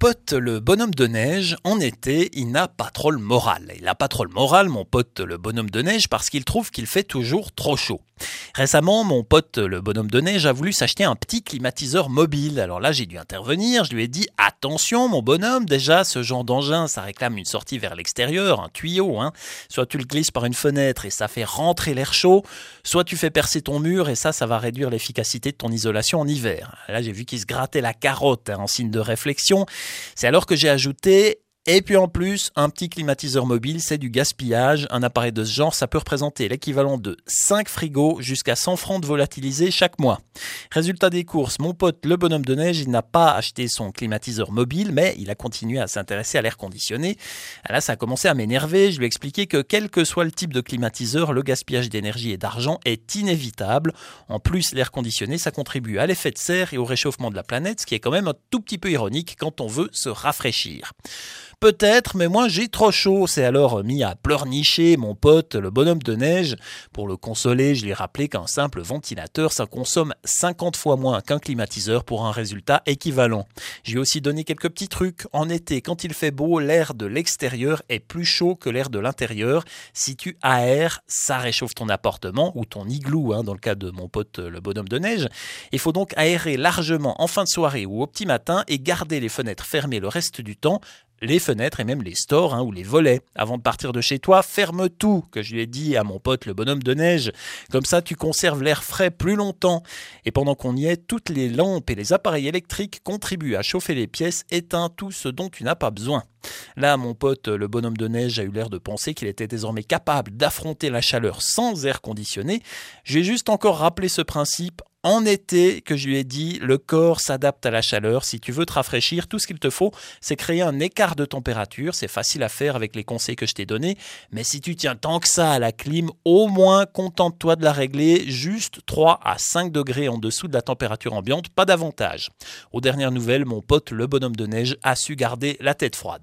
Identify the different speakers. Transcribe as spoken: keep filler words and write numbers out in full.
Speaker 1: pote, le bonhomme de neige, en été, il n'a pas trop le moral. Il n'a pas trop le moral, mon pote, le bonhomme de neige, parce qu'il trouve qu'il fait toujours trop chaud. Récemment, mon pote, le bonhomme de neige, a voulu s'acheter un petit climatiseur mobile. Alors là, j'ai dû intervenir. Je lui ai dit « Attention, mon bonhomme, déjà, ce genre d'engin, ça réclame une sortie vers l'extérieur, un tuyau. Hein. Soit tu le glisses par une fenêtre et ça fait rentrer l'air chaud, soit tu fais percer ton mur et ça, ça va réduire l'efficacité de ton isolation en hiver. » Là, j'ai vu qu'il se grattait la carotte hein, en signe de réflexion. C'est alors que j'ai ajouté « Et puis en plus, un petit climatiseur mobile, c'est du gaspillage. Un appareil de ce genre, ça peut représenter l'équivalent de cinq frigos jusqu'à cent francs de volatilisés chaque mois. » Résultat des courses, mon pote le bonhomme de neige, il n'a pas acheté son climatiseur mobile, mais il a continué à s'intéresser à l'air conditionné. Là, ça a commencé à m'énerver. Je lui ai expliqué que quel que soit le type de climatiseur, le gaspillage d'énergie et d'argent est inévitable. En plus, l'air conditionné, ça contribue à l'effet de serre et au réchauffement de la planète, ce qui est quand même un tout petit peu ironique quand on veut se rafraîchir. Peut-être, mais moi j'ai trop chaud. C'est alors mis à pleurnicher mon pote, le bonhomme de neige. Pour le consoler, je lui ai rappelé qu'un simple ventilateur, ça consomme cinquante fois moins qu'un climatiseur pour un résultat équivalent. Je lui ai aussi donné quelques petits trucs. En été, quand il fait beau, l'air de l'extérieur est plus chaud que l'air de l'intérieur. Si tu aères, ça réchauffe ton appartement ou ton igloo, hein, dans le cas de mon pote, le bonhomme de neige. Il faut donc aérer largement en fin de soirée ou au petit matin et garder les fenêtres fermées le reste du temps. Les fenêtres et même les stores hein, ou les volets. Avant de partir de chez toi, ferme tout, que je lui ai dit à mon pote le bonhomme de neige. Comme ça, tu conserves l'air frais plus longtemps. Et pendant qu'on y est, toutes les lampes et les appareils électriques contribuent à chauffer les pièces. Éteins tout ce dont tu n'as pas besoin. Là, mon pote, le bonhomme de neige, a eu l'air de penser qu'il était désormais capable d'affronter la chaleur sans air conditionné. Je lui ai juste encore rappelé ce principe. En été, que je lui ai dit, le corps s'adapte à la chaleur. Si tu veux te rafraîchir, tout ce qu'il te faut, c'est créer un écart de température. C'est facile à faire avec les conseils que je t'ai donnés. Mais si tu tiens tant que ça à la clim, au moins contente-toi de la régler juste trois à cinq degrés en dessous de la température ambiante, pas davantage. Aux dernières nouvelles, mon pote, le bonhomme de neige, a su garder la tête froide.